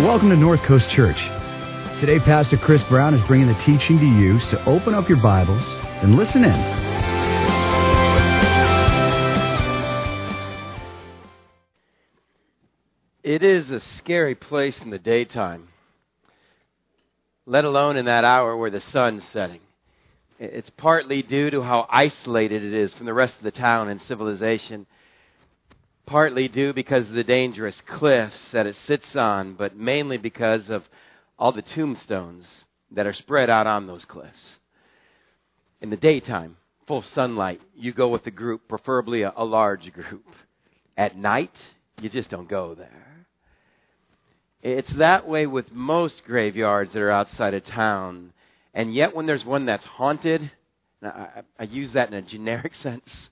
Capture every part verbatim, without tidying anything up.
welcome to North Coast Church. Today, Pastor Chris Brown is bringing the teaching to you, so open up your Bibles and listen in. It is a scary place in the daytime, let alone in that hour where the sun's setting. It's partly due to how isolated it is from the rest of the town and civilization. Partly due because of the dangerous cliffs that it sits on, but mainly because of all the tombstones that are spread out on those cliffs. In the daytime, full sunlight, you go with a group, preferably a, a large group. At night, you just don't go there. It's that way with most graveyards that are outside of town. And yet when there's one that's haunted, I, I use that in a generic sense,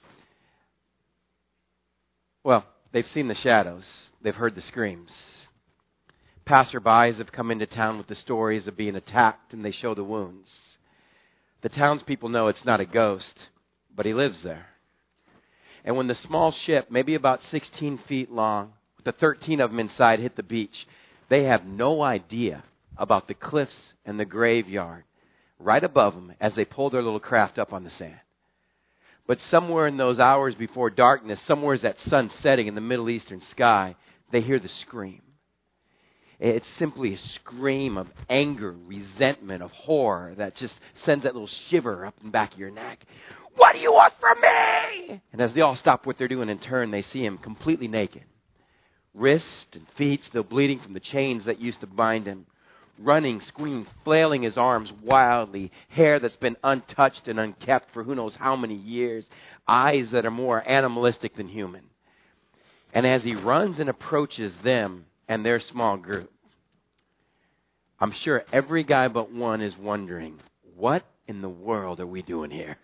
well, they've seen the shadows. They've heard the screams. Passerbys have come into town with the stories of being attacked, and they show the wounds. The townspeople know it's not a ghost, but he lives there. And when the small ship, maybe about sixteen feet long, with the thirteen of them inside, hit the beach, they have no idea about the cliffs and the graveyard right above them as they pull their little craft up on the sand. But somewhere in those hours before darkness, somewhere as that sun setting in the Middle Eastern sky, they hear the scream. It's simply a scream of anger, resentment, of horror that just sends that little shiver up in the back of your neck. What do you want from me? And as they all stop what they're doing and turn, they see him completely naked. Wrist and feet still bleeding from the chains that used to bind him. Running, screaming, flailing his arms wildly, hair that's been untouched and unkept for who knows how many years, eyes that are more animalistic than human. And as he runs and approaches them and their small group, I'm sure every guy but one is wondering, what in the world are we doing here?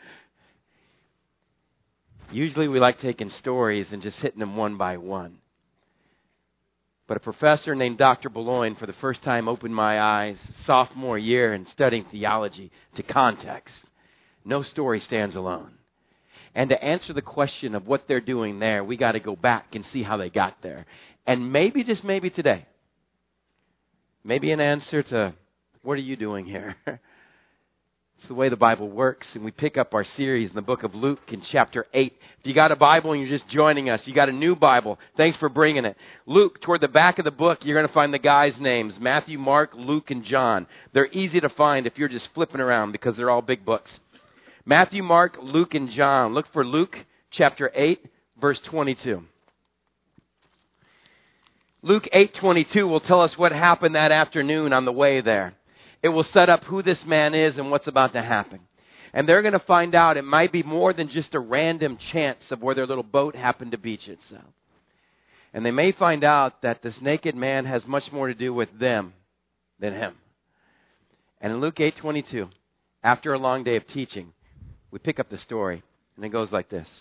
Usually we like taking stories and just hitting them one by one. But a professor named Doctor Boulogne, for the first time, opened my eyes, sophomore year in studying theology, to context. No story stands alone. And to answer the question of what they're doing there, we got to go back and see how they got there. And maybe, just maybe today, maybe an answer to, what are you doing here? It's the way the Bible works, and we pick up our series in the book of Luke in chapter eight. If you got a Bible and you're just joining us, you got a new Bible, thanks for bringing it. Luke, toward the back of the book, you're going to find the guys' names, Matthew, Mark, Luke, and John. They're easy to find if you're just flipping around because they're all big books. Matthew, Mark, Luke, and John. Look for Luke chapter eight, verse twenty-two. Luke eight twenty-two will tell us what happened that afternoon on the way there. It will set up who this man is and what's about to happen. And they're going to find out it might be more than just a random chance of where their little boat happened to beach itself. And they may find out that this naked man has much more to do with them than him. And in Luke eight twenty-two, after a long day of teaching, we pick up the story. And it goes like this.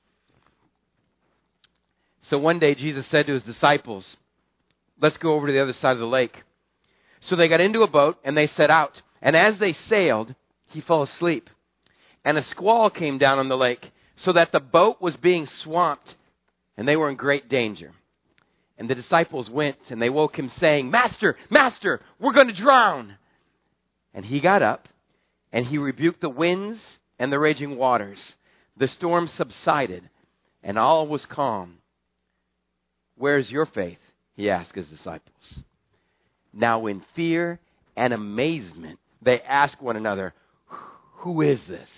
So one day Jesus said to his disciples, let's go over to the other side of the lake. So they got into a boat and they set out. And as they sailed, he fell asleep. And a squall came down on the lake so that the boat was being swamped and they were in great danger. And the disciples went and they woke him saying, Master, Master, we're going to drown. And he got up and he rebuked the winds and the raging waters. The storm subsided and all was calm. Where's your faith? He asked his disciples. Now in fear and amazement, they ask one another, who is this?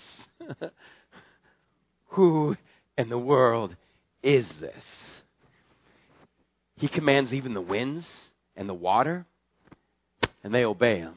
Who in the world is this? He commands even the winds and the water, and they obey him.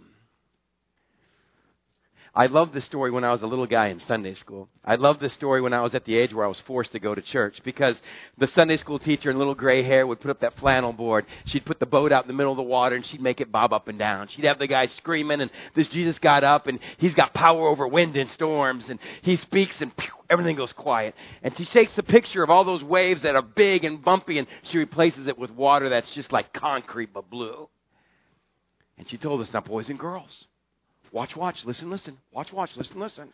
I loved this story when I was a little guy in Sunday school. I loved this story when I was at the age where I was forced to go to church because the Sunday school teacher in little gray hair would put up that flannel board. She'd put the boat out in the middle of the water and she'd make it bob up and down. She'd have the guy screaming and this Jesus got up and he's got power over wind and storms and he speaks and pew, everything goes quiet. And she takes the picture of all those waves that are big and bumpy and she replaces it with water that's just like concrete but blue. And she told us, now boys and girls, watch, watch, listen, listen. Watch, watch, listen, listen.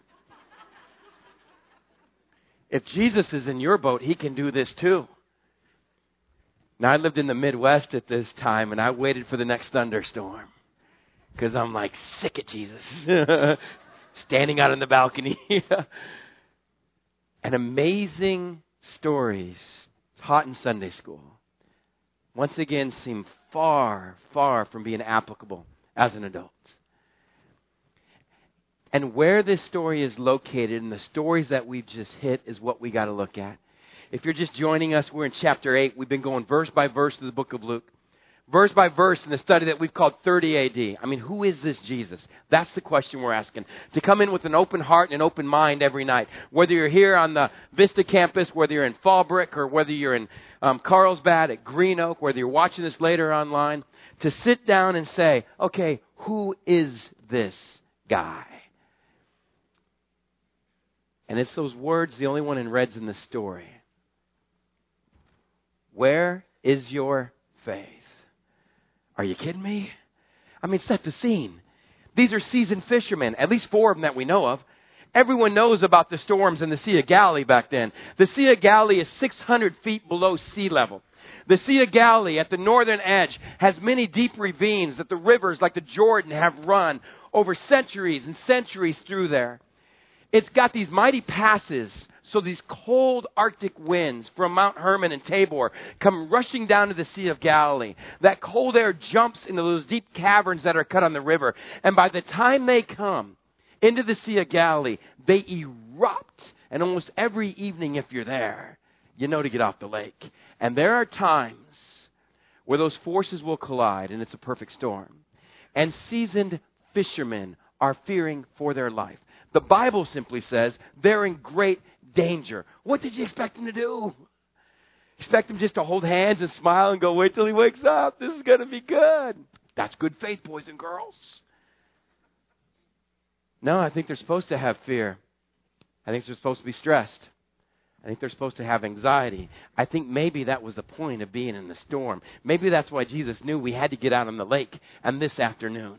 If Jesus is in your boat, he can do this too. Now, I lived in the Midwest at this time, and I waited for the next thunderstorm because I'm like sick of Jesus. Standing out on the balcony. And amazing stories taught in Sunday school once again seem far, far from being applicable as an adult. And where this story is located and the stories that we've just hit is what we got to look at. If you're just joining us, we're in chapter eight. We've been going verse by verse through the book of Luke. Verse by verse in the study that we've called thirty A D. I mean, who is this Jesus? That's the question we're asking. To come in with an open heart and an open mind every night. Whether you're here on the Vista campus, whether you're in Fallbrook, or whether you're in um, Carlsbad at Green Oak, whether you're watching this later online. To sit down and say, okay, who is this guy? And it's those words, the only one in red's in the story. Where is your faith? Are you kidding me? I mean, set the scene. These are seasoned fishermen, at least four of them that we know of. Everyone knows about the storms in the Sea of Galilee back then. The Sea of Galilee is six hundred feet below sea level. The Sea of Galilee at the northern edge has many deep ravines that the rivers like the Jordan have run over centuries and centuries through there. It's got these mighty passes, so these cold Arctic winds from Mount Hermon and Tabor come rushing down to the Sea of Galilee. That cold air jumps into those deep caverns that are cut on the river. And by the time they come into the Sea of Galilee, they erupt. And almost every evening, if you're there, you know to get off the lake. And there are times where those forces will collide, and it's a perfect storm. And seasoned fishermen are fearing for their life. The Bible simply says they're in great danger. What did you expect them to do? Expect them just to hold hands and smile and go, wait till he wakes up. This is going to be good. That's good faith, boys and girls. No, I think they're supposed to have fear. I think they're supposed to be stressed. I think they're supposed to have anxiety. I think maybe that was the point of being in the storm. Maybe that's why Jesus knew we had to get out on the lake and this afternoon.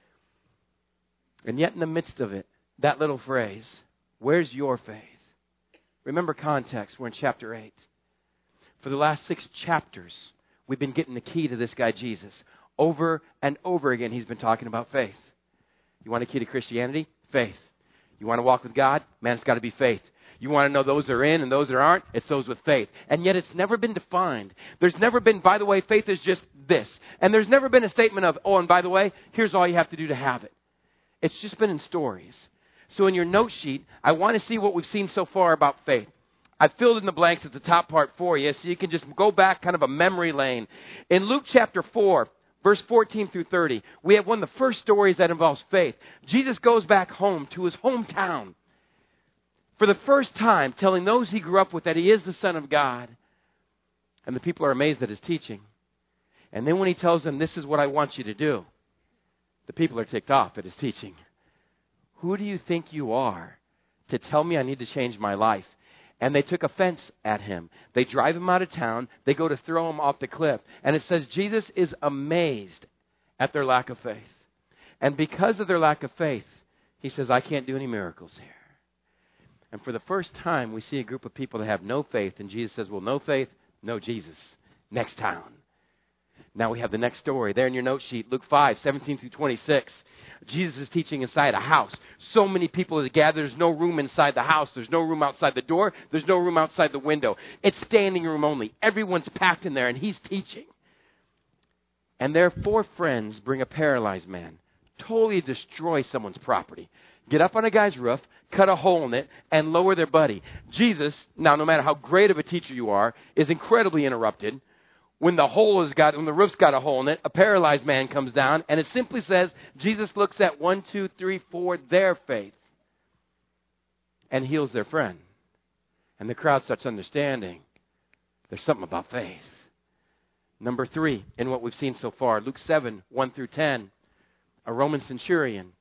And yet in the midst of it, that little phrase, where's your faith? Remember context, we're in chapter eight. For the last six chapters, we've been getting the key to this guy Jesus. Over and over again, he's been talking about faith. You want a key to Christianity? Faith. You want to walk with God? Man, it's got to be faith. You want to know those that are in and those that aren't? It's those with faith. And yet it's never been defined. There's never been, by the way, faith is just this. And there's never been a statement of, oh, and by the way, here's all you have to do to have it. It's just been in stories. So in your note sheet, I want to see what we've seen so far about faith. I've filled in the blanks at the top part for you, so you can just go back kind of a memory lane. In Luke chapter four, verse fourteen through thirty, we have one of the first stories that involves faith. Jesus goes back home to his hometown for the first time, telling those he grew up with that he is the Son of God. And the people are amazed at his teaching. And then when he tells them, this is what I want you to do, the people are ticked off at his teaching. Who do you think you are to tell me I need to change my life? And they took offense at him. They drive him out of town. They go to throw him off the cliff. And it says Jesus is amazed at their lack of faith. And because of their lack of faith, he says, I can't do any miracles here. And for the first time, we see a group of people that have no faith. And Jesus says, well, no faith, no Jesus. Next town. Now we have the next story. There in your note sheet, Luke five, seventeen through twenty-six. Jesus is teaching inside a house. So many people are gathered. There's no room inside the house. There's no room outside the door. There's no room outside the window. It's standing room only. Everyone's packed in there, and he's teaching. And their four friends bring a paralyzed man, totally destroy someone's property, get up on a guy's roof, cut a hole in it, and lower their buddy. Jesus, now no matter how great of a teacher you are, is incredibly interrupted. When the hole has got, when the roof's got a hole in it, a paralyzed man comes down, and it simply says, Jesus looks at one, two, three, four, their faith, and heals their friend. And the crowd starts understanding there's something about faith. Number three, in what we've seen so far, Luke seven, one through ten, a Roman centurion,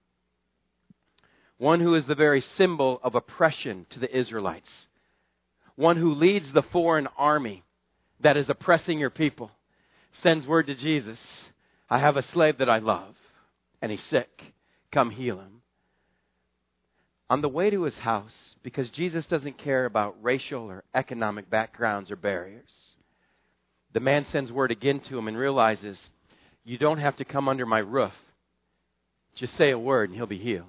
one who is the very symbol of oppression to the Israelites, one who leads the foreign army that is oppressing your people, sends word to Jesus, I have a slave that I love, and he's sick. Come heal him. On the way to his house, because Jesus doesn't care about racial or economic backgrounds or barriers, The man sends word again to him and realizes, you don't have to come under my roof. Just say a word and he'll be healed.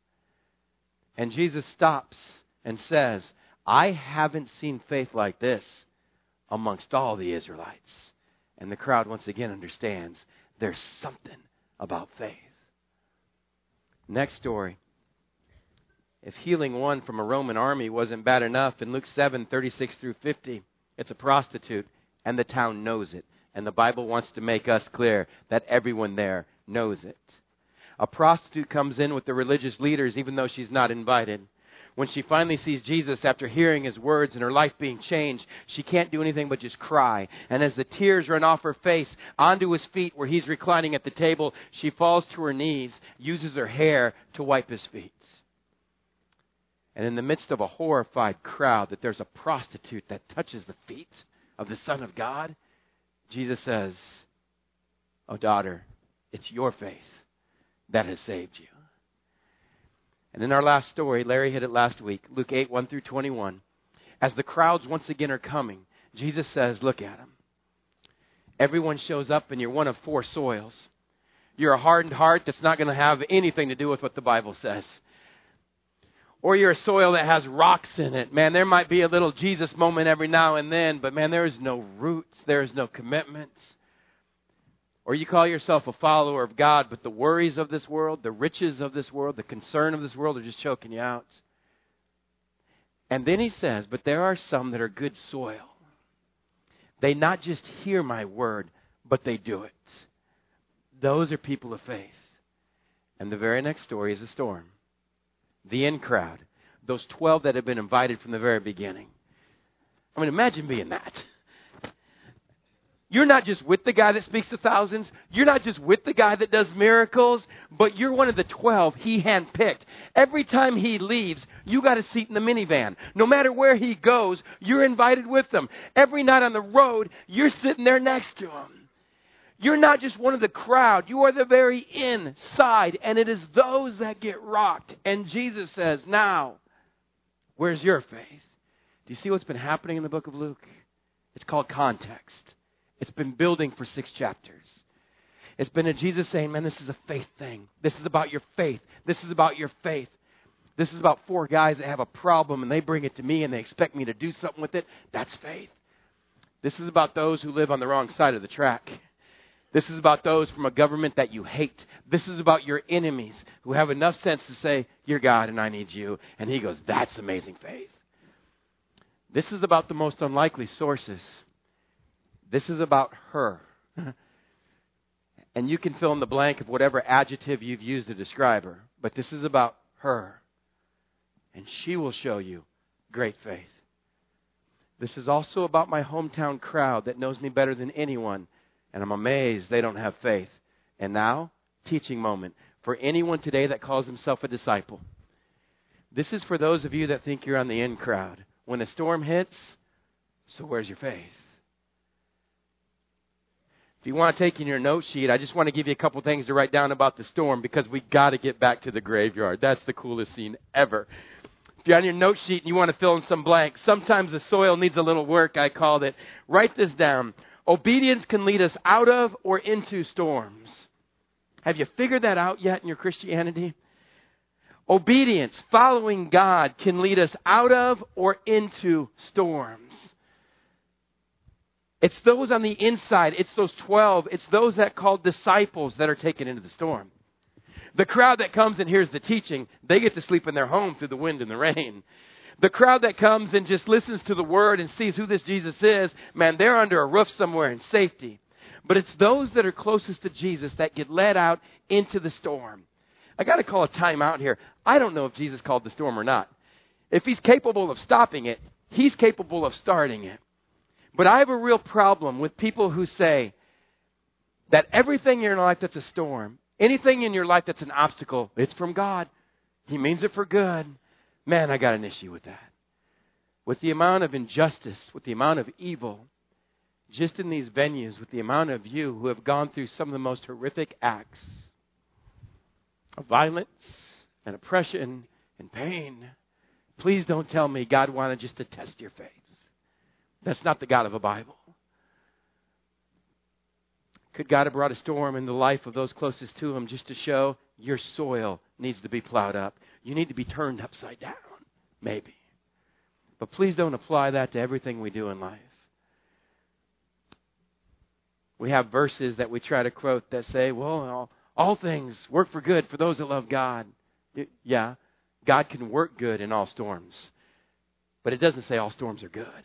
And Jesus stops and says, I haven't seen faith like this amongst all the Israelites. And the crowd once again understands there's something about faith. Next story. If healing one from a Roman army wasn't bad enough, in Luke seven, thirty-six through fifty, it's a prostitute, and the town knows it. And the Bible wants to make us clear that everyone there knows it. A prostitute comes in with the religious leaders, even though she's not invited. When she finally sees Jesus after hearing his words and her life being changed, she can't do anything but just cry. And as the tears run off her face onto his feet where he's reclining at the table, she falls to her knees, uses her hair to wipe his feet. And in the midst of a horrified crowd, that there's a prostitute that touches the feet of the Son of God, Jesus says, oh, daughter, it's your faith that has saved you. And in our last story, Larry hit it last week, Luke eight, one through twenty-one. As the crowds once again are coming, Jesus says, look at them. Everyone shows up and you're one of four soils. You're a hardened heart that's not going to have anything to do with what the Bible says. Or you're a soil that has rocks in it. Man, there might be a little Jesus moment every now and then, but man, there is no roots. There is no commitments. Or you call yourself a follower of God, but the worries of this world, the riches of this world, the concern of this world are just choking you out. And then he says, but there are some that are good soil. They not just hear my word, but they do it. Those are people of faith. And the very next story is a storm. The in crowd. Those twelve that have been invited from the very beginning. I mean, imagine being that. You're not just with the guy that speaks to thousands. You're not just with the guy that does miracles. But you're one of the twelve he handpicked. Every time he leaves, you got a seat in the minivan. No matter where he goes, you're invited with him. Every night on the road, you're sitting there next to him. You're not just one of the crowd. You are the very inside. And it is those that get rocked. And Jesus says, now, where's your faith? Do you see what's been happening in the book of Luke? It's called context. It's been building for six chapters. It's been a Jesus saying, man, this is a faith thing. This is about your faith. This is about your faith. This is about four guys that have a problem and they bring it to me and they expect me to do something with it. That's faith. This is about those who live on the wrong side of the track. This is about those from a government that you hate. This is about your enemies who have enough sense to say, you're God and I need you. And he goes, that's amazing faith. This is about the most unlikely sources. This is about her. And you can fill in the blank of whatever adjective you've used to describe her. But this is about her. And she will show you great faith. This is also about my hometown crowd that knows me better than anyone. And I'm amazed they don't have faith. And now, teaching moment for anyone today that calls himself a disciple. This is for those of you that think you're on the in crowd. When a storm hits, so where's your faith? If you want to take in your note sheet, I just want to give you a couple things to write down about the storm because we got to get back to the graveyard. That's the coolest scene ever. If you're on your note sheet and you want to fill in some blanks, sometimes the soil needs a little work, I called it. Write this down. Obedience can lead us out of or into storms. Have you figured that out yet in your Christianity? Obedience, following God, can lead us out of or into storms. It's those on the inside. It's those twelve. It's those that called disciples that are taken into the storm. The crowd that comes and hears the teaching, they get to sleep in their home through the wind and the rain. The crowd that comes and just listens to the word and sees who this Jesus is, man, they're under a roof somewhere in safety. But it's those that are closest to Jesus that get led out into the storm. I got to call a time out here. I don't know if Jesus called the storm or not. If he's capable of stopping it, he's capable of starting it. But I have a real problem with people who say that everything in your life that's a storm, anything in your life that's an obstacle, it's from God. He means it for good. Man, I got an issue with that. With the amount of injustice, with the amount of evil, just in these venues, with the amount of you who have gone through some of the most horrific acts of violence and oppression and pain, please don't tell me God wanted just to test your faith. That's not the God of the Bible. Could God have brought a storm in the life of those closest to him just to show your soil needs to be plowed up? You need to be turned upside down. Maybe. But please don't apply that to everything we do in life. We have verses that we try to quote that say, well, all, all things work for good for those that love God. It, yeah, God can work good in all storms. But it doesn't say all storms are good.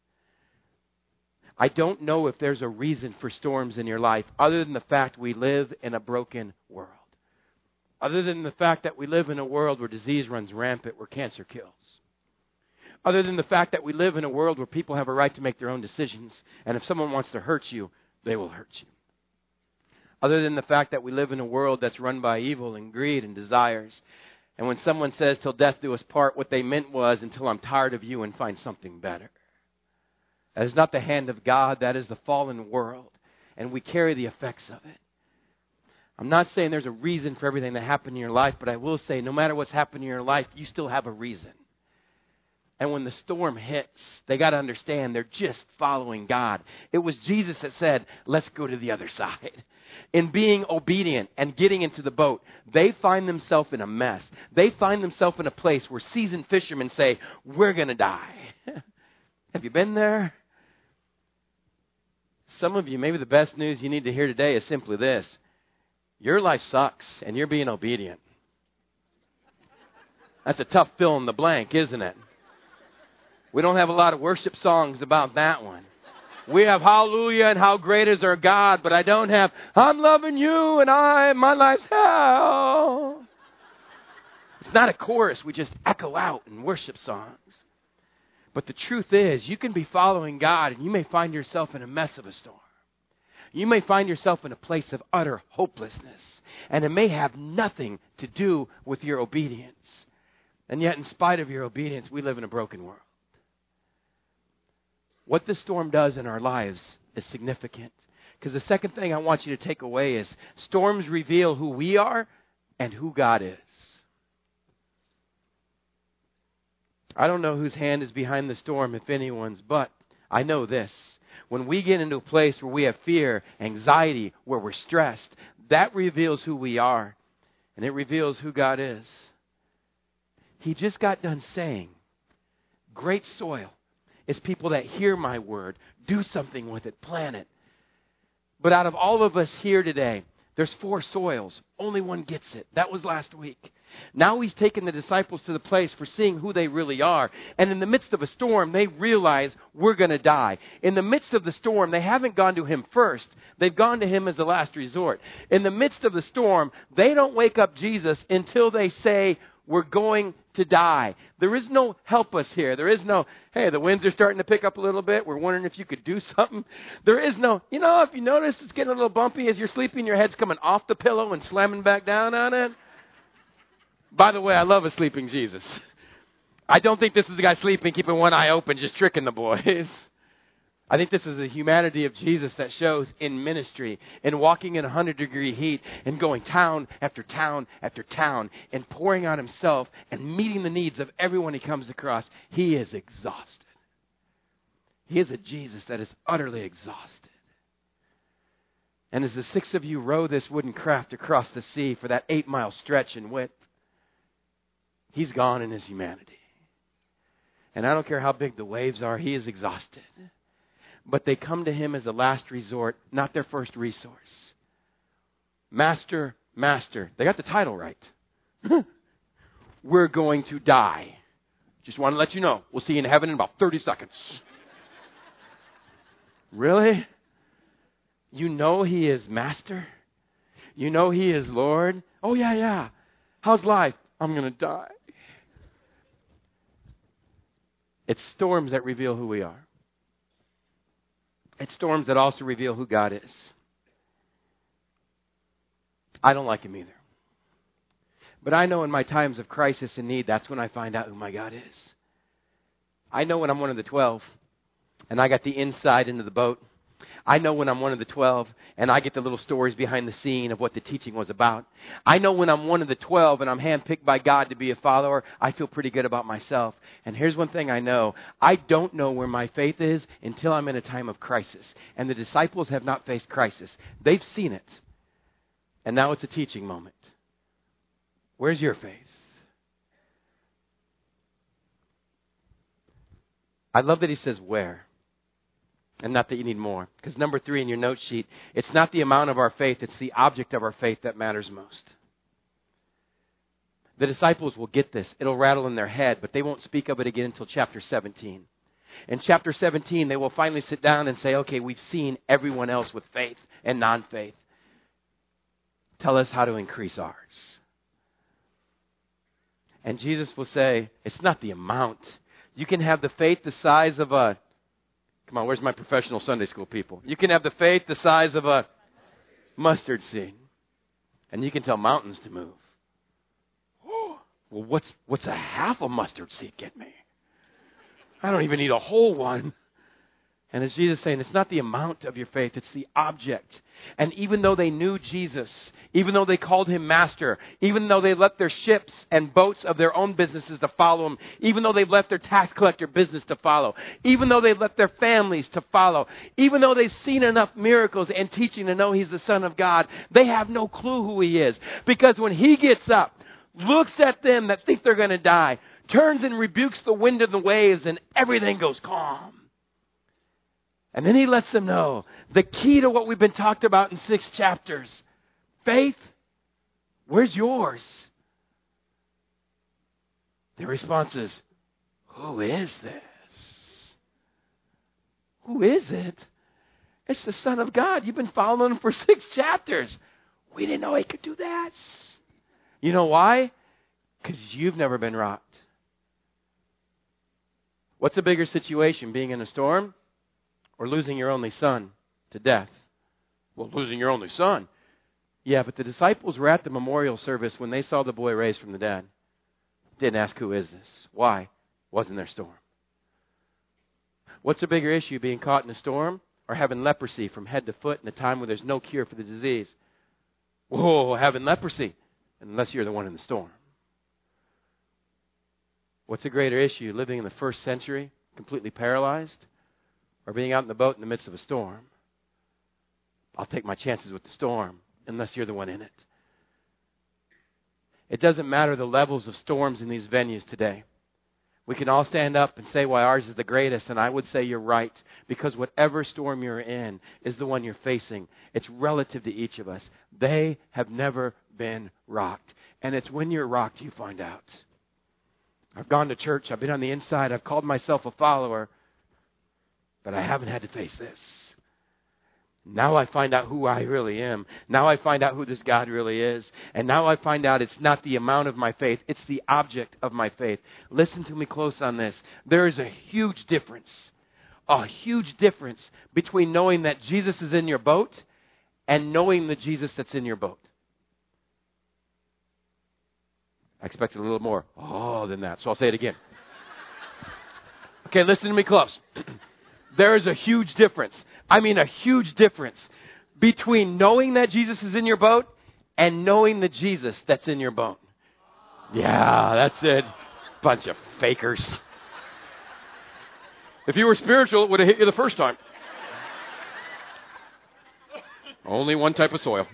I don't know if there's a reason for storms in your life other than the fact we live in a broken world. Other than the fact that we live in a world where disease runs rampant, where cancer kills. Other than the fact that we live in a world where people have a right to make their own decisions. And if someone wants to hurt you, they will hurt you. Other than the fact that we live in a world that's run by evil and greed and desires. And when someone says, till death do us part, what they meant was, until I'm tired of you and find something better. That is not the hand of God. That is the fallen world. And we carry the effects of it. I'm not saying there's a reason for everything that happened in your life, but I will say no matter what's happened in your life, you still have a reason. And when the storm hits, they got to understand they're just following God. It was Jesus that said, let's go to the other side. In being obedient and getting into the boat, they find themselves in a mess. They find themselves in a place where seasoned fishermen say, we're going to die. Have you been there? Some of you, maybe the best news you need to hear today is simply this. Your life sucks and you're being obedient. That's a tough fill in the blank, isn't it? We don't have a lot of worship songs about that one. We have hallelujah and how great is our God, but I don't have I'm loving you and I, my life's hell. It's not a chorus. We just echo out in worship songs. But the truth is, you can be following God and you may find yourself in a mess of a storm. You may find yourself in a place of utter hopelessness. And it may have nothing to do with your obedience. And yet, in spite of your obedience, we live in a broken world. What this storm does in our lives is significant. Because the second thing I want you to take away is storms reveal who we are and who God is. I don't know whose hand is behind the storm, if anyone's, but I know this. When we get into a place where we have fear, anxiety, where we're stressed, that reveals who we are. And it reveals who God is. He just got done saying, great soil is people that hear my word, do something with it, plant it. But out of all of us here today, there's four soils. Only one gets it. That was last week. Now he's taken the disciples to the place for seeing who they really are. And in the midst of a storm, they realize we're going to die. In the midst of the storm, they haven't gone to him first. They've gone to him as the last resort. In the midst of the storm, they don't wake up Jesus until they say, we're going to die. There is no help us here. There is no, hey, the winds are starting to pick up a little bit. We're wondering if you could do something. There is no, you know, if you notice it's getting a little bumpy as you're sleeping, your head's coming off the pillow and slamming back down on it. By the way, I love a sleeping Jesus. I don't think this is the guy sleeping, keeping one eye open, just tricking the boys. I think this is the humanity of Jesus that shows in ministry, in walking in one hundred degree heat and going town after town after town and pouring out himself and meeting the needs of everyone he comes across. He is exhausted. He is a Jesus that is utterly exhausted. And as the six of you row this wooden craft across the sea for that eight mile stretch in width, he's gone in his humanity. And I don't care how big the waves are, he is exhausted. But they come to him as a last resort, not their first resource. Master, Master. They got the title right. We're going to die. Just want to let you know. We'll see you in heaven in about thirty seconds. Really? You know he is Master? You know he is Lord? Oh, yeah, yeah. How's life? I'm going to die. It's storms that reveal who we are. It's storms that also reveal who God is. I don't like him either. But I know in my times of crisis and need, that's when I find out who my God is. I know when I'm one of the twelve, and I got the inside into the boat, I know when I'm one of the twelve and I get the little stories behind the scene of what the teaching was about. I know when I'm one of the twelve and I'm handpicked by God to be a follower, I feel pretty good about myself. And here's one thing I know. I don't know where my faith is until I'm in a time of crisis. And the disciples have not faced crisis. They've seen it. And now it's a teaching moment. Where's your faith? I love that he says where. And not that you need more. Because number three in your note sheet, it's not the amount of our faith, it's the object of our faith that matters most. The disciples will get this. It'll rattle in their head, but they won't speak of it again until chapter seventeen. In chapter seventeen, they will finally sit down and say, okay, we've seen everyone else with faith and non-faith. Tell us how to increase ours. And Jesus will say, it's not the amount. You can have the faith the size of a... Come on, where's my professional Sunday school people? You can have the faith the size of a mustard seed. And you can tell mountains to move. Oh, well, what's what's a half a mustard seed get me? I don't even need a whole one. And as Jesus is saying, it's not the amount of your faith, it's the object. And even though they knew Jesus, even though they called him master, even though they left their ships and boats of their own businesses to follow him, even though they've left their tax collector business to follow, even though they've left their families to follow, even though they've seen enough miracles and teaching to know he's the Son of God, they have no clue who he is. Because when he gets up, looks at them that think they're going to die, turns and rebukes the wind and the waves, and everything goes calm. And then he lets them know the key to what we've been talked about in six chapters. Faith, where's yours? The response is, who is this? Who is it? It's the Son of God. You've been following him for six chapters. We didn't know he could do that. You know why? Because you've never been rocked. What's a bigger situation, being in a storm or losing your only son to death? Well, losing your only son. Yeah, but the disciples were at the memorial service when they saw the boy raised from the dead. Didn't ask, who is this? Why? Wasn't their storm. What's a bigger issue, being caught in a storm or having leprosy from head to foot in a time where there's no cure for the disease? Whoa, having leprosy, unless you're the one in the storm. What's a greater issue, living in the first century, completely paralyzed, or being out in the boat in the midst of a storm? I'll take my chances with the storm, unless you're the one in it. It doesn't matter the levels of storms in these venues today. We can all stand up and say why ours is the greatest, and I would say you're right, because whatever storm you're in is the one you're facing. It's relative to each of us. They have never been rocked, and it's when you're rocked you find out. I've gone to church, I've been on the inside, I've called myself a follower, but I haven't had to face this. Now I find out who I really am. Now I find out who this God really is. And now I find out it's not the amount of my faith, it's the object of my faith. Listen to me close on this. There is a huge difference, a huge difference between knowing that Jesus is in your boat and knowing the Jesus that's in your boat. I expected a little more oh than that, so I'll say it again. Okay, listen to me close. There is a huge difference. I mean a huge difference between knowing that Jesus is in your boat and knowing the Jesus that's in your boat. Yeah, that's it. Bunch of fakers. If you were spiritual, it would have hit you the first time. Only one type of soil.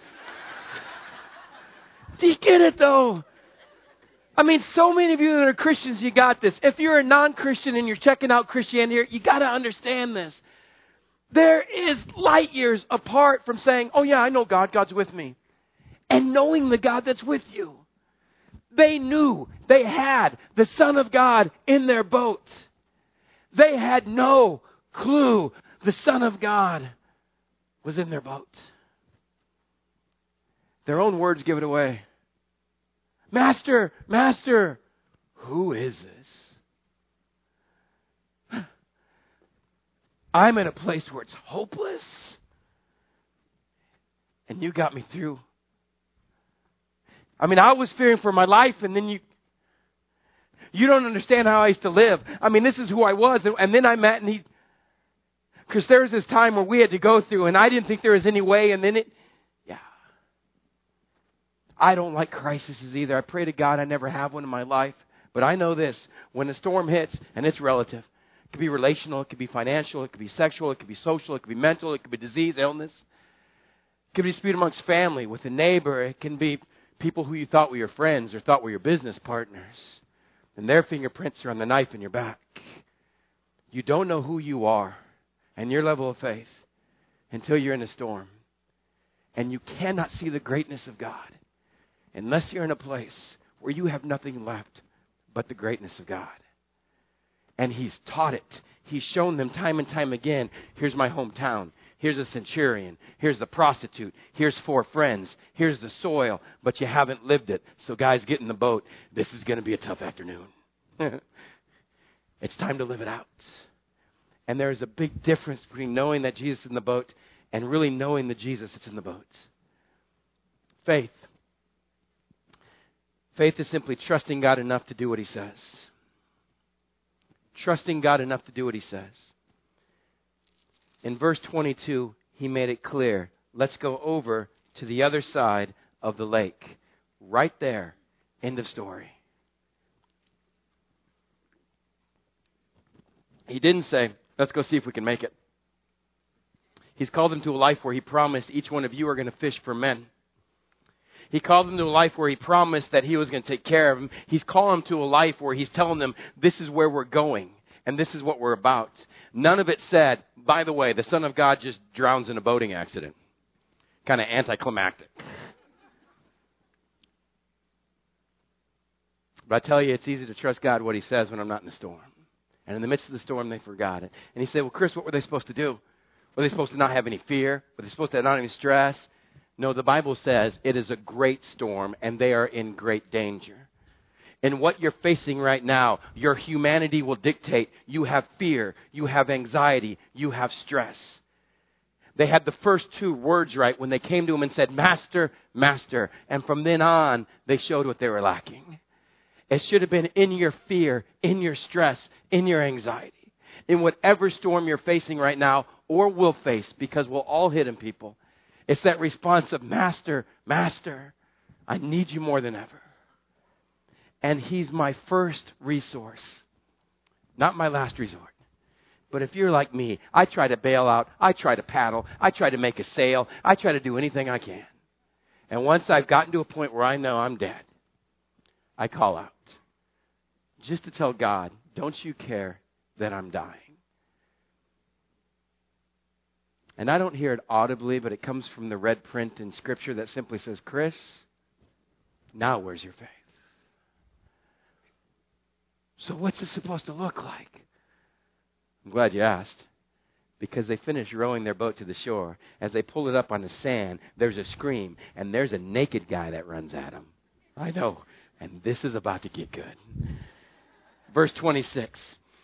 Do you get it though? I mean, so many of you that are Christians, you got this. If you're a non-Christian and you're checking out Christianity, you got to understand this. There is light years apart from saying, oh yeah, I know God, God's with me, and knowing the God that's with you. They knew they had the Son of God in their boat. They had no clue the Son of God was in their boat. Their own words give it away. Master, Master, who is this? I'm in a place where it's hopeless, and you got me through. I mean, I was fearing for my life, and then you, you don't understand how I used to live. I mean, this is who I was, and, and then I met, and he, Because there was this time where we had to go through and I didn't think there was any way, and then it, yeah. I don't like crises either. I pray to God I never have one in my life. But I know this, when a storm hits, and it's relative, it could be relational, it could be financial, it could be sexual, it could be social, it could be mental, it could be disease, illness. It could be dispute amongst family, with a neighbor. It can be people who you thought were your friends or thought were your business partners. And their fingerprints are on the knife in your back. You don't know who you are and your level of faith until you're in a storm. And you cannot see the greatness of God unless you're in a place where you have nothing left but the greatness of God. And He's taught it. He's shown them time and time again. Here's my hometown. Here's a centurion. Here's the prostitute. Here's four friends. Here's the soil. But you haven't lived it. So guys, get in the boat. This is going to be a tough afternoon. It's time to live it out. And there's a big difference between knowing that Jesus is in the boat and really knowing the Jesus that's in the boat. Faith. Faith is simply trusting God enough to do what He says. Trusting God enough to do what He says. In verse twenty-two, He made it clear. Let's go over to the other side of the lake. Right there. End of story. He didn't say, let's go see if we can make it. He's called them to a life where He promised each one of you are going to fish for men. He called them to a life where He promised that He was going to take care of them. He's calling them to a life where He's telling them, this is where we're going, and this is what we're about. None of it said, by the way, the Son of God just drowns in a boating accident. Kind of anticlimactic. But I tell you, it's easy to trust God what He says when I'm not in the storm. And in the midst of the storm, they forgot it. And he said, well, Chris, what were they supposed to do? Were they supposed to not have any fear? Were they supposed to not have any stress? No, the Bible says it is a great storm, and they are in great danger. In what you're facing right now, your humanity will dictate you have fear, you have anxiety, you have stress. They had the first two words right when they came to Him and said, Master, Master. And from then on, they showed what they were lacking. It should have been in your fear, in your stress, in your anxiety. In whatever storm you're facing right now or will face, because we'll all hit Him, people. It's that response of, Master, Master, I need you more than ever. And He's my first resource, not my last resort. But if you're like me, I try to bail out, I try to paddle, I try to make a sail, I try to do anything I can. And once I've gotten to a point where I know I'm dead, I call out. Just to tell God, don't you care that I'm dying? And I don't hear it audibly, but it comes from the red print in Scripture that simply says, Chris, now where's your faith? So what's it supposed to look like? I'm glad you asked. Because they finish rowing their boat to the shore. As they pull it up on the sand, there's a scream, and there's a naked guy that runs at them. I know. And this is about to get good. Verse twenty-six.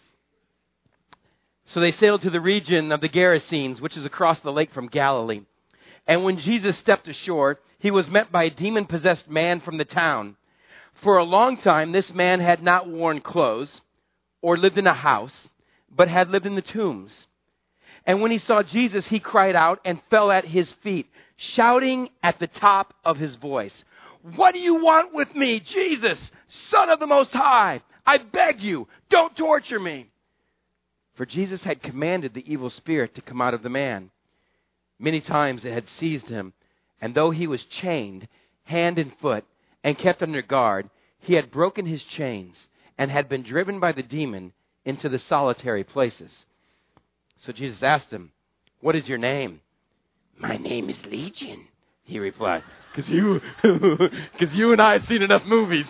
So they sailed to the region of the Gerasenes, which is across the lake from Galilee. And when Jesus stepped ashore, He was met by a demon-possessed man from the town. For a long time, this man had not worn clothes or lived in a house, but had lived in the tombs. And when he saw Jesus, he cried out and fell at His feet, shouting at the top of his voice, What do you want with me, Jesus, Son of the Most High? I beg you, don't torture me. For Jesus had commanded the evil spirit to come out of the man. Many times it had seized him, and though he was chained, hand and foot, and kept under guard, he had broken his chains and had been driven by the demon into the solitary places. So Jesus asked him, What is your name? My name is Legion, he replied. Because you, because you and I have seen enough movies.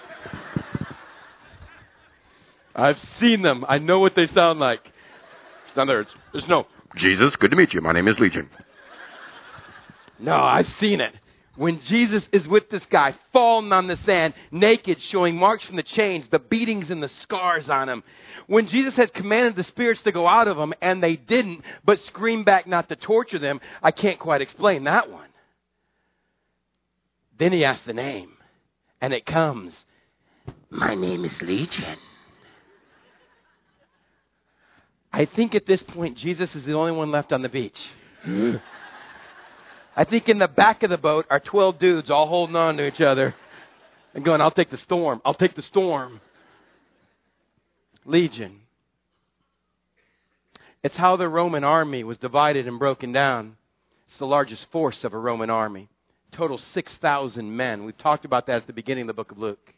I've seen them. I know what they sound like. Now there's, there's no, Jesus, good to meet you. My name is Legion. No, I've seen it. When Jesus is with this guy, fallen on the sand, naked, showing marks from the chains, the beatings and the scars on him. When Jesus had commanded the spirits to go out of him, and they didn't, but screamed back not to torture them, I can't quite explain that one. Then He asked the name, and it comes, My name is Legion. I think at this point, Jesus is the only one left on the beach. I think in the back of the boat are twelve dudes all holding on to each other and going, I'll take the storm. I'll take the storm. Legion. It's how the Roman army was divided and broken down. It's the largest force of a Roman army. Total six thousand men. We've talked about that at the beginning of the book of Luke.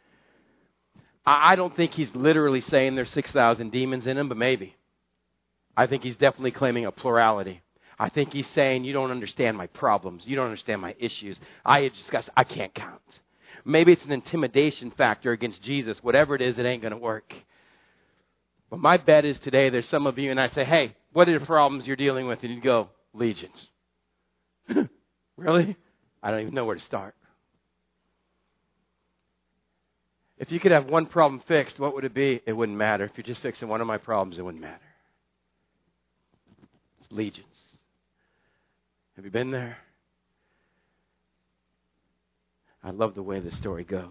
I don't think he's literally saying there's six thousand demons in him, but maybe. I think he's definitely claiming a plurality. I think he's saying, you don't understand my problems. You don't understand my issues. I just, I can't count. Maybe it's an intimidation factor against Jesus. Whatever it is, it ain't going to work. But my bet is today there's some of you, and I say, hey, what are the problems you're dealing with? And you go, legions. Really? I don't even know where to start. If you could have one problem fixed, what would it be? It wouldn't matter. If you're just fixing one of my problems, it wouldn't matter. It's legions. Have you been there? I love the way the story goes.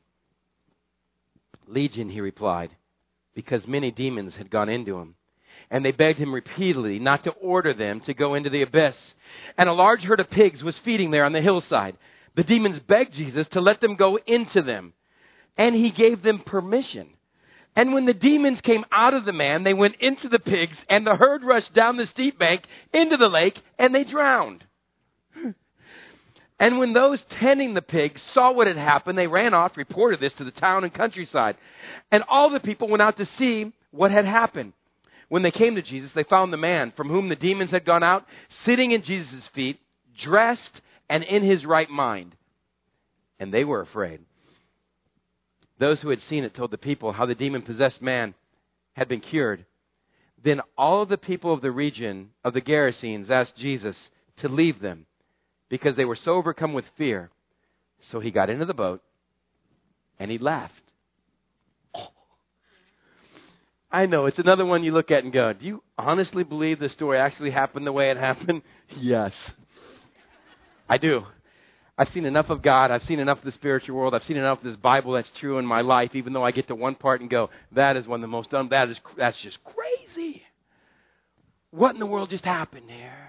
Legion, he replied, because many demons had gone into him. And they begged him repeatedly not to order them to go into the abyss. And a large herd of pigs was feeding there on the hillside. The demons begged Jesus to let them go into them. And he gave them permission. And when the demons came out of the man, they went into the pigs, and the herd rushed down the steep bank into the lake, and they drowned. And when those tending the pigs saw what had happened, they ran off, reported this to the town and countryside. And all the people went out to see what had happened. When they came to Jesus, they found the man from whom the demons had gone out, sitting at Jesus' feet, dressed and in his right mind. And they were afraid. Those who had seen it told the people how the demon-possessed man had been cured. Then all of the people of the region of the Gerasenes asked Jesus to leave them because they were so overcome with fear. So he got into the boat and he left. Oh. I know, it's another one you look at and go, do you honestly believe this story actually happened the way it happened? Yes. I do. I've seen enough of God. I've seen enough of the spiritual world. I've seen enough of this Bible that's true in my life, even though I get to one part and go, that is one of the most, um, that is, that's just crazy. What in the world just happened here?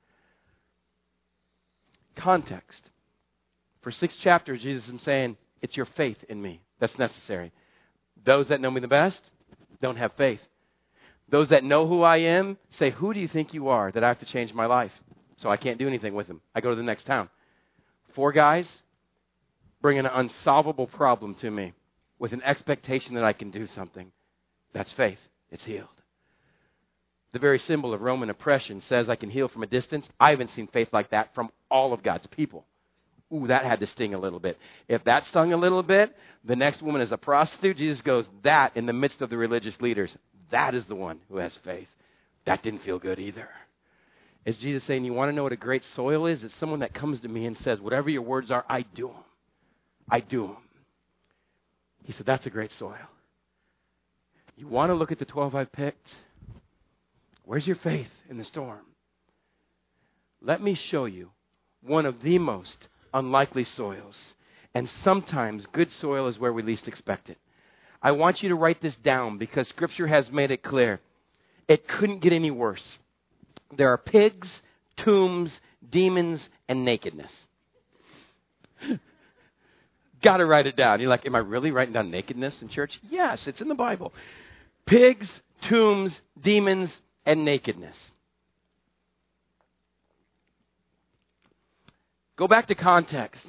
Context. For six chapters, Jesus is saying, it's your faith in me that's necessary. Those that know me the best don't have faith. Those that know who I am say, who do you think you are that I have to change my life? So I can't do anything with them. I go to the next town. Four guys bring an unsolvable problem to me with an expectation that I can do something. That's faith. It's healed. The very symbol of Roman oppression says I can heal from a distance. I haven't seen faith like that from all of God's people. Ooh, that had to sting a little bit. If that stung a little bit, the next woman is a prostitute. Jesus goes, that in the midst of the religious leaders, that is the one who has faith. That didn't feel good either. Is Jesus saying, you want to know what a great soil is? It's someone that comes to me and says, whatever your words are, I do them. I do them. He said, that's a great soil. You want to look at the twelve I've picked? Where's your faith in the storm? Let me show you one of the most unlikely soils. And sometimes good soil is where we least expect it. I want you to write this down because Scripture has made it clear. It couldn't get any worse. There are pigs, tombs, demons, and nakedness. Got to write it down. You're like, am I really writing down nakedness in church? Yes, it's in the Bible. Pigs, tombs, demons, and nakedness. Go back to context.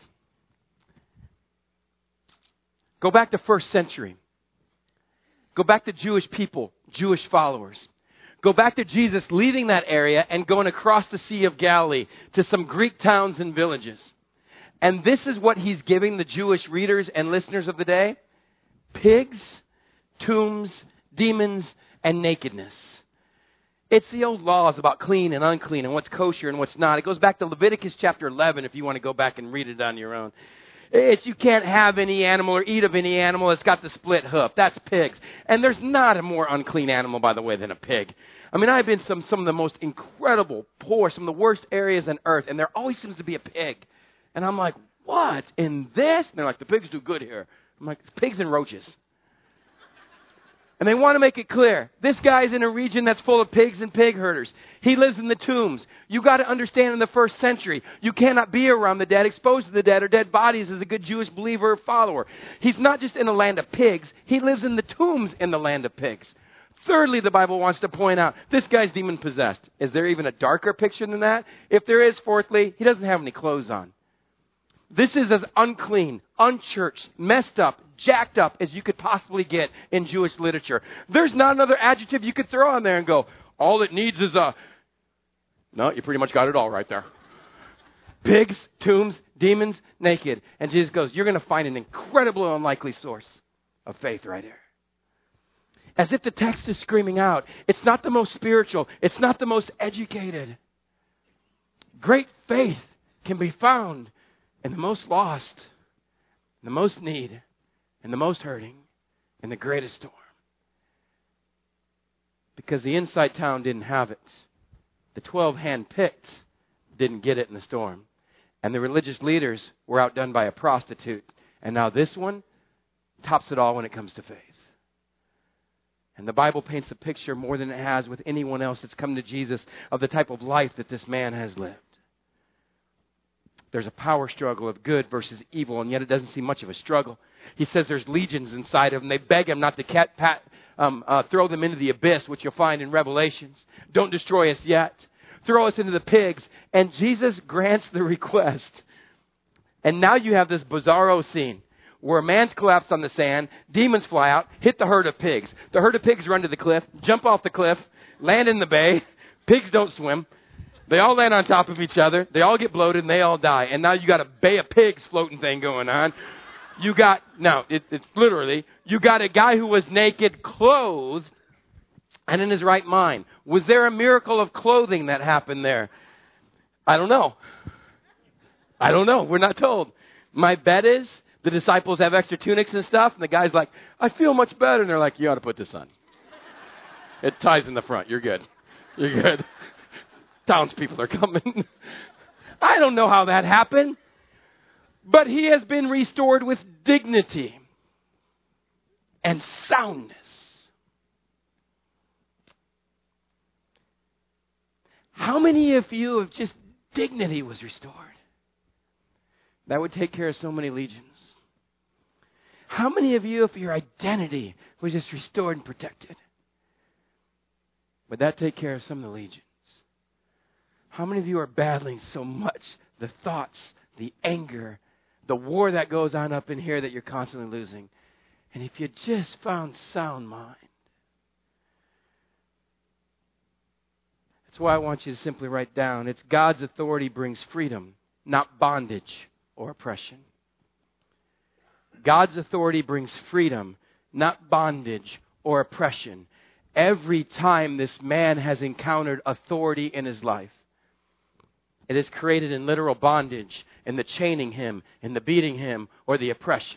Go back to first century. Go back to Jewish people, Jewish followers. Go back to Jesus leaving that area and going across the Sea of Galilee to some Greek towns and villages. And this is what he's giving the Jewish readers and listeners of the day. Pigs, tombs, demons, and nakedness. It's the old laws about clean and unclean and what's kosher and what's not. It goes back to Leviticus chapter eleven if you want to go back and read it on your own. It's you can't have any animal or eat of any animal that's got the split hoof. That's pigs. And there's not a more unclean animal, by the way, than a pig. I mean, I've been to some, some of the most incredible, poor, some of the worst areas on earth, and there always seems to be a pig. And I'm like, what? In this? And they're like, the pigs do good here. I'm like, it's pigs and roaches. And they want to make it clear. This guy's in a region that's full of pigs and pig herders. He lives in the tombs. You got to understand in the first century, you cannot be around the dead, exposed to the dead or dead bodies as a good Jewish believer or follower. He's not just in the land of pigs. He lives in the tombs in the land of pigs. Thirdly, the Bible wants to point out, this guy's demon-possessed. Is there even a darker picture than that? If there is, fourthly, he doesn't have any clothes on. This is as unclean, unchurched, messed up, jacked up as you could possibly get in Jewish literature. There's not another adjective you could throw on there and go, all it needs is a... No, you pretty much got it all right there. Pigs, tombs, demons, naked. And Jesus goes, you're going to find an incredibly unlikely source of faith right here. As if the text is screaming out, it's not the most spiritual, it's not the most educated. Great faith can be found in the most lost, in the most need, in the most hurting, in the greatest storm. Because the inside town didn't have it. The twelve hand-picked didn't get it in the storm. And the religious leaders were outdone by a prostitute. And now this one tops it all when it comes to faith. And the Bible paints a picture more than it has with anyone else that's come to Jesus of the type of life that this man has lived. There's a power struggle of good versus evil, and yet it doesn't seem much of a struggle. He says there's legions inside of him. They beg him not to cat, pat, um, uh, throw them into the abyss, which you'll find in Revelations. Don't destroy us yet. Throw us into the pigs. And Jesus grants the request. And now you have this bizarro scene where a man's collapsed on the sand, demons fly out, hit the herd of pigs. The herd of pigs run to the cliff, jump off the cliff, land in the bay. Pigs don't swim. They all land on top of each other. They all get bloated and they all die. And now you got a Bay of Pigs floating thing going on. You got, no, it, it's literally, you got a guy who was naked, clothed, and in his right mind. Was there a miracle of clothing that happened there? I don't know. I don't know. We're not told. My bet is the disciples have extra tunics and stuff, and the guy's like, I feel much better. And they're like, you ought to put this on. It ties in the front. You're good. You're good. Townspeople are coming. I don't know how that happened. But he has been restored with dignity and soundness. How many of you have just dignity was restored? That would take care of so many legions. How many of you, if your identity was just restored and protected, would that take care of some of the legions? How many of you are battling so much the thoughts, the anger, the war that goes on up in here that you're constantly losing? And if you just found sound mind. That's why I want you to simply write down, it's God's authority brings freedom, not bondage or oppression. God's authority brings freedom, not bondage or oppression. Every time this man has encountered authority in his life, it is created in literal bondage, in the chaining him, in the beating him, or the oppression.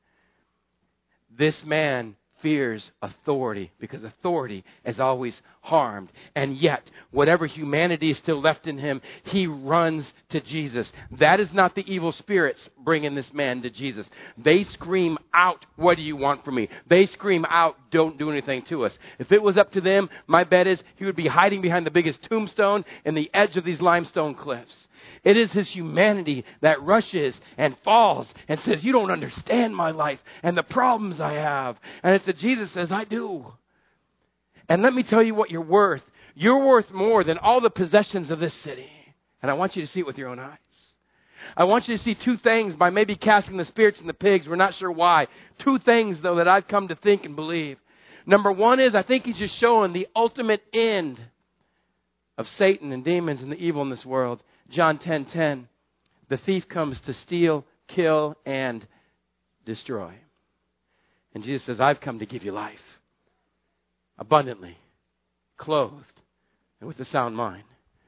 This man fears authority because authority is always harmed. And yet, whatever humanity is still left in him, he runs to Jesus. That is not the evil spirits bringing this man to Jesus. They scream out, what do you want from me? They scream out, don't do anything to us. If it was up to them, my bet is he would be hiding behind the biggest tombstone in the edge of these limestone cliffs. It is his humanity that rushes and falls and says, you don't understand my life and the problems I have. And it's that Jesus says, I do. And let me tell you what you're worth. You're worth more than all the possessions of this city. And I want you to see it with your own eyes. I want you to see two things by maybe casting the spirits and the pigs. We're not sure why. Two things, though, that I've come to think and believe. Number one is I think he's just showing the ultimate end of Satan and demons and the evil in this world. John ten ten, the thief comes to steal, kill, and destroy. And Jesus says, I've come to give you life abundantly, clothed, and with a sound mind.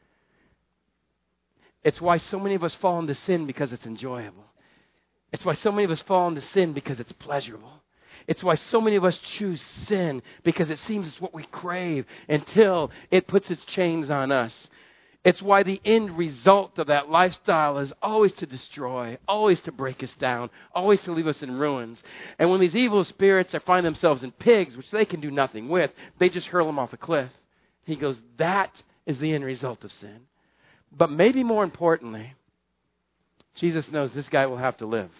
It's why so many of us fall into sin because it's enjoyable. It's why so many of us fall into sin because it's pleasurable. It's why so many of us choose sin because it seems it's what we crave until it puts its chains on us. It's why the end result of that lifestyle is always to destroy, always to break us down, always to leave us in ruins. And when these evil spirits find themselves in pigs, which they can do nothing with, they just hurl them off a cliff. He goes, that is the end result of sin. But maybe more importantly, Jesus knows this guy will have to live.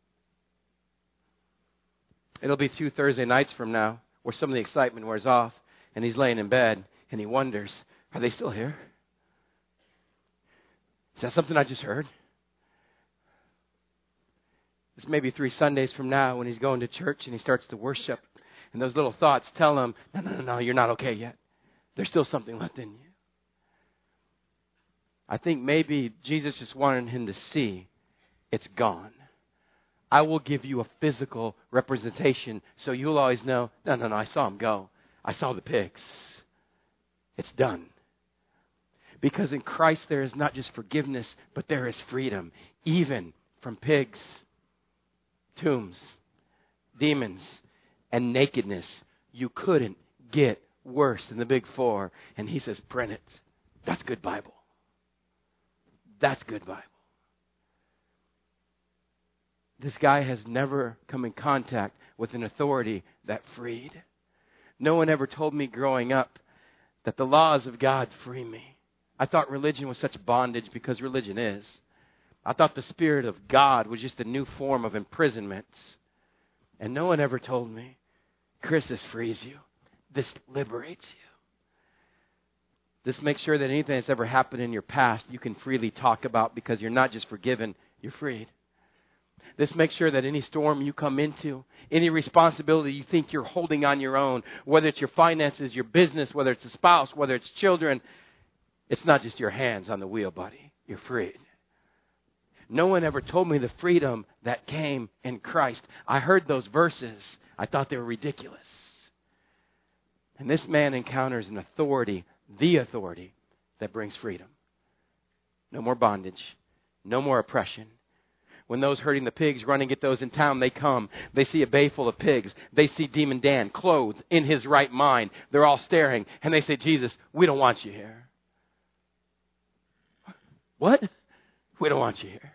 It'll be two Thursday nights from now where some of the excitement wears off and he's laying in bed and he wonders, are they still here? Is that something I just heard? It's maybe three Sundays from now when he's going to church and he starts to worship. And those little thoughts tell him, no, no, no, no, you're not okay yet. There's still something left in you. I think maybe Jesus just wanted him to see it's gone. I will give you a physical representation so you'll always know, no, no, no, I saw him go. I saw the pigs. It's done. Because in Christ there is not just forgiveness, but there is freedom, even from pigs, tombs, demons, and nakedness. You couldn't get worse than the big four. And he says, print it. That's good Bible. That's good Bible. This guy has never come in contact with an authority that freed. No one ever told me growing up that the laws of God free me. I thought religion was such bondage because religion is. I thought the Spirit of God was just a new form of imprisonment. And no one ever told me, Chris, this frees you. This liberates you. This makes sure that anything that's ever happened in your past you can freely talk about because you're not just forgiven, you're freed. This makes sure that any storm you come into, any responsibility you think you're holding on your own, whether it's your finances, your business, whether it's a spouse, whether it's children, it's not just your hands on the wheel, buddy. You're freed. No one ever told me the freedom that came in Christ. I heard those verses. I thought they were ridiculous. And this man encounters an authority, the authority that brings freedom. No more bondage. No more oppression. When those herding the pigs run and get those in town, they come. They see a bay full of pigs. They see Demon Dan clothed in his right mind. They're all staring. And they say, Jesus, we don't want you here. What? We don't want you here.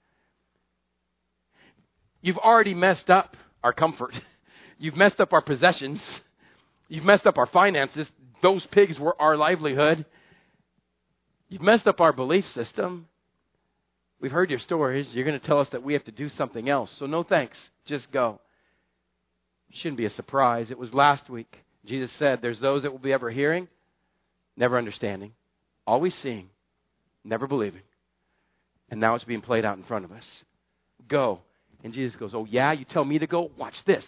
You've already messed up our comfort. You've messed up our possessions. You've messed up our finances. Those pigs were our livelihood. You've messed up our belief system. We've heard your stories. You're going to tell us that we have to do something else. So no thanks. Just go. It shouldn't be a surprise. It was last week. Jesus said, there's those that will be ever hearing, never understanding, always seeing, never believing. And now it's being played out in front of us. Go. And Jesus goes, oh yeah, you tell me to go? Watch this.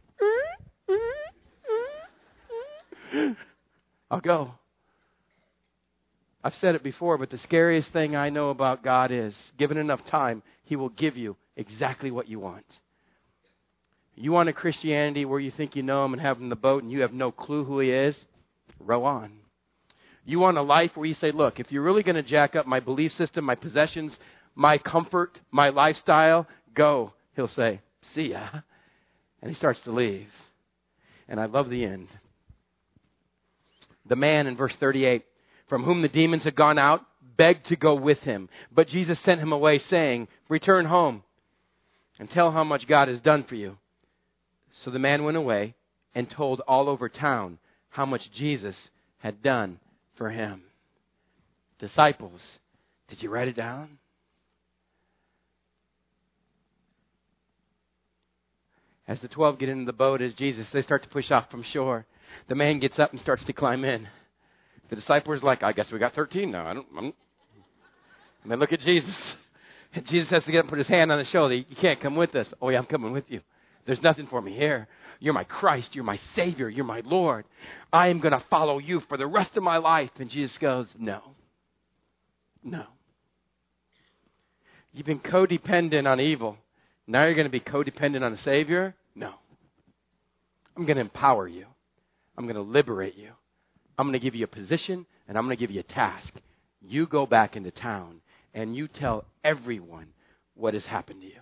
I'll go. I've said it before, but the scariest thing I know about God is, given enough time, He will give you exactly what you want. You want a Christianity where you think you know Him and have Him in the boat and you have no clue who He is? Row on. You want a life where you say, look, if you're really going to jack up my belief system, my possessions, my comfort, my lifestyle, go. He'll say, see ya. And he starts to leave. And I love the end. The man in verse thirty-eight, from whom the demons had gone out, begged to go with him. But Jesus sent him away, saying, return home and tell how much God has done for you. So the man went away and told all over town how much Jesus had done for him. Disciples, did you write it down? As the twelve get into the boat as Jesus, they start to push off from shore. The man gets up and starts to climb in. The disciples are like, I guess we got thirteen now. I don't, I don't. And they look at Jesus. And Jesus has to get up and put his hand on his shoulder. You can't come with us. Oh yeah, I'm coming with you. There's nothing for me here. You're my Christ. You're my Savior. You're my Lord. I am going to follow you for the rest of my life. And Jesus goes, no. No. You've been codependent on evil. Now you're going to be codependent on a Savior? No. I'm going to empower you. I'm going to liberate you. I'm going to give you a position and I'm going to give you a task. You go back into town and you tell everyone what has happened to you.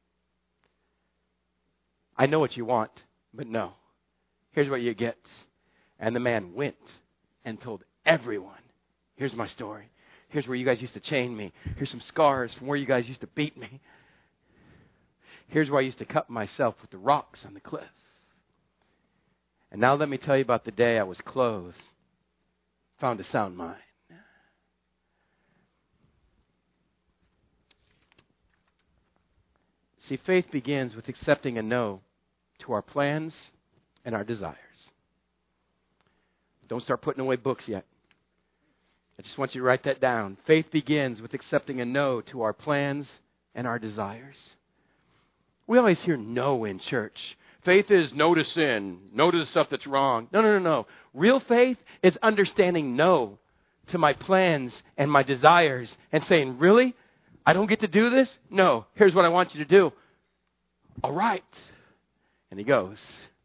I know what you want, but no. Here's what you get. And the man went and told everyone, here's my story. Here's where you guys used to chain me. Here's some scars from where you guys used to beat me. Here's where I used to cut myself with the rocks on the cliff. And now let me tell you about the day I was clothed, found a sound mind. See, faith begins with accepting a no to our plans and our desires. Don't start putting away books yet. I just want you to write that down. Faith begins with accepting a no to our plans and our desires. We always hear no in church. Faith is no to sin, no to the stuff that's wrong. No, no, no, no. Real faith is understanding no to my plans and my desires and saying, really? I don't get to do this? No. Here's what I want you to do. All right. And he goes.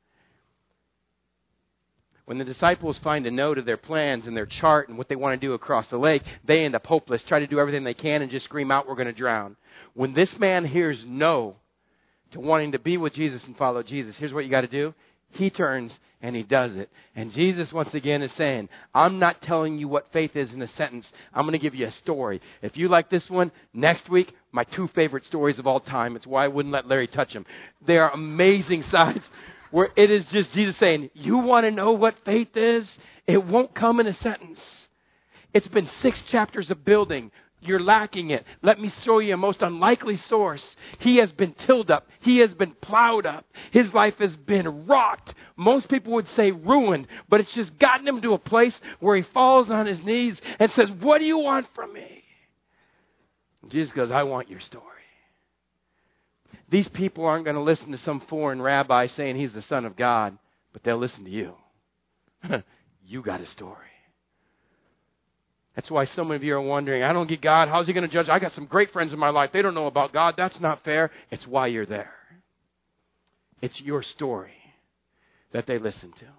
When the disciples find a no to their plans and their chart and what they want to do across the lake, they end up hopeless, try to do everything they can and just scream out, we're going to drown. When this man hears no to wanting to be with Jesus and follow Jesus, here's what you got to do. He turns and he does it. And Jesus once again is saying, I'm not telling you what faith is in a sentence. I'm going to give you a story. If you like this one, next week, my two favorite stories of all time. It's why I wouldn't let Larry touch them. They are amazing sides where it is just Jesus saying, you want to know what faith is? It won't come in a sentence. It's been six chapters of building. You're lacking it. Let me show you a most unlikely source. He has been tilled up. He has been plowed up. His life has been rocked. Most people would say ruined, but it's just gotten him to a place where he falls on his knees and says, what do you want from me? And Jesus goes, I want your story. These people aren't going to listen to some foreign rabbi saying he's the Son of God, but they'll listen to you. You got a story. That's why so many of you are wondering, I don't get God. How's he going to judge? I got some great friends in my life. They don't know about God. That's not fair. It's why you're there. It's your story that they listen to.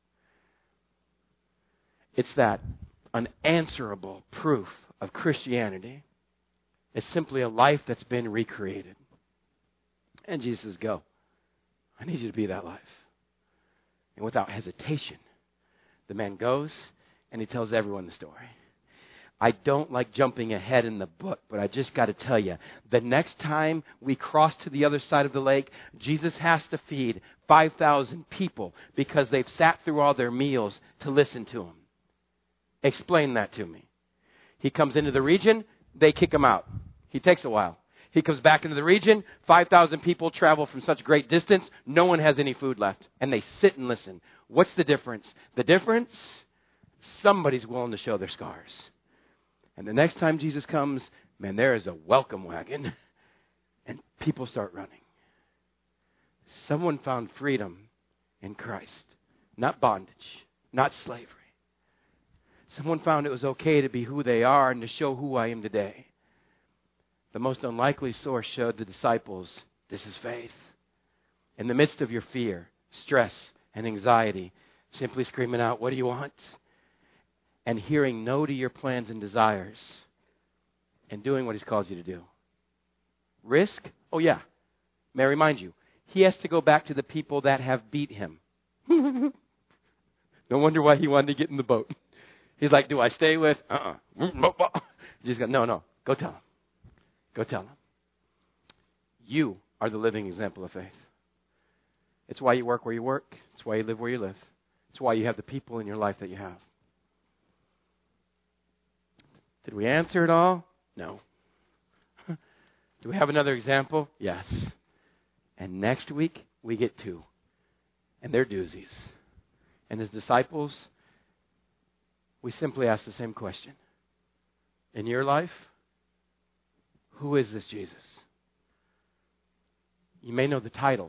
It's that unanswerable proof of Christianity. It's simply a life that's been recreated. And Jesus says, go. I need you to be that life. And without hesitation, the man goes and he tells everyone the story. I don't like jumping ahead in the book, but I just got to tell you, the next time we cross to the other side of the lake, Jesus has to feed five thousand people because they've sat through all their meals to listen to him. Explain that to me. He comes into the region, they kick him out. He takes a while. He comes back into the region, five thousand people travel from such great distance, no one has any food left, and they sit and listen. What's the difference? The difference? Somebody's willing to show their scars. And the next time Jesus comes, man, there is a welcome wagon. And people start running. Someone found freedom in Christ. Not bondage. Not slavery. Someone found it was okay to be who they are and to show who I am today. The most unlikely source showed the disciples, this is faith. In the midst of your fear, stress, and anxiety, simply screaming out, what do you want? And hearing no to your plans and desires and doing what he's called you to do. Risk? Oh, yeah. May I remind you, he has to go back to the people that have beat him. No wonder why he wanted to get in the boat. He's like, do I stay with? Uh-uh. Jesus goes, no, no. Go tell him. Go tell him. You are the living example of faith. It's why you work where you work. It's why you live where you live. It's why you have the people in your life that you have. Did we answer it all? No. Do we have another example? Yes. And next week, we get two. And they're doozies. And as disciples, we simply ask the same question. In your life, who is this Jesus? You may know the title.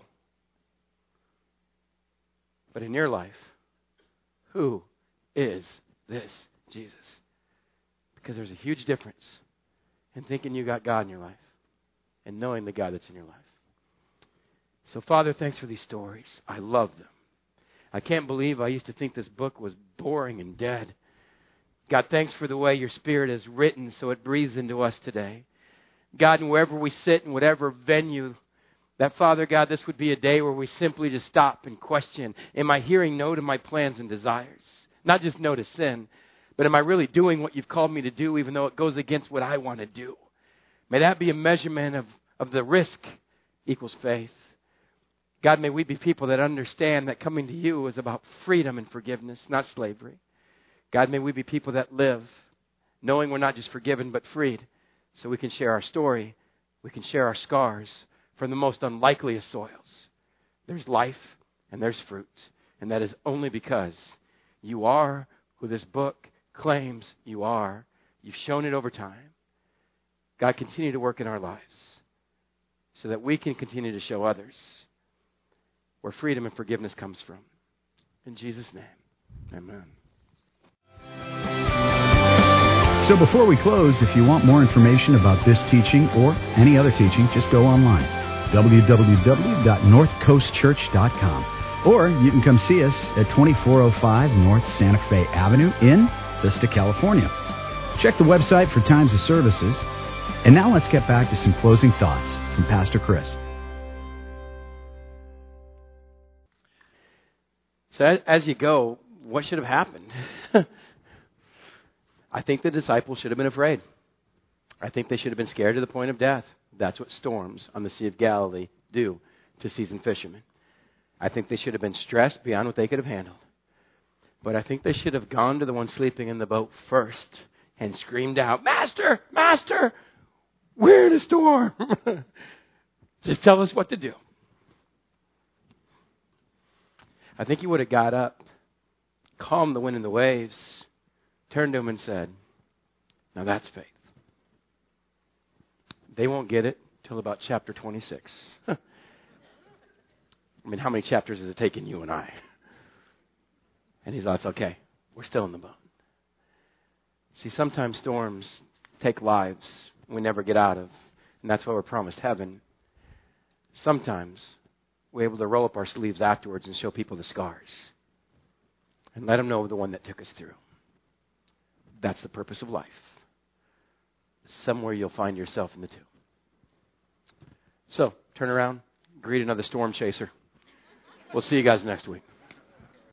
But in your life, who is this Jesus? Because there's a huge difference in thinking you got God in your life and knowing the God that's in your life. So, Father, thanks for these stories. I love them. I can't believe I used to think this book was boring and dead. God, thanks for the way your Spirit is written so it breathes into us today. God, and wherever we sit, in whatever venue, that, Father God, this would be a day where we simply just stop and question, am I hearing no to my plans and desires? Not just no to sin, But am I really doing what you've called me to do, even though it goes against what I want to do? May that be a measurement of, of the risk equals faith. God, may we be people that understand that coming to you is about freedom and forgiveness, not slavery. God, may we be people that live knowing we're not just forgiven but freed, so we can share our story, we can share our scars from the most unlikely of soils. There's life and there's fruit, and that is only because you are who this book claims you are. You've shown it over time. God, continue to work in our lives so that we can continue to show others where freedom and forgiveness comes from. In Jesus' name, amen. So before we close, if you want more information about this teaching or any other teaching, just go online, w w w dot north coast church dot com. Or you can come see us at twenty-four oh five North Santa Fe Avenue in Vista, California. Check the website for times of services. And now let's get back to some closing thoughts from Pastor Chris. So as you go, what should have happened? I think the disciples should have been afraid. I think they should have been scared to the point of death. That's what storms on the Sea of Galilee do to seasoned fishermen. I think they should have been stressed beyond what they could have handled. But I think they should have gone to the one sleeping in the boat first and screamed out, "Master! Master! We're in a storm. Just tell us what to do." I think he would have got up, calmed the wind and the waves, turned to him and said, "Now that's faith." They won't get it till about chapter twenty-six. I mean, how many chapters has it taken you and I? And he's like, "It's okay. We're still in the boat." See, sometimes storms take lives we never get out of, and that's why we're promised heaven. Sometimes we're able to roll up our sleeves afterwards and show people the scars and let them know the one that took us through. That's the purpose of life. Somewhere you'll find yourself in the two. So, turn around, greet another storm chaser. We'll see you guys next week.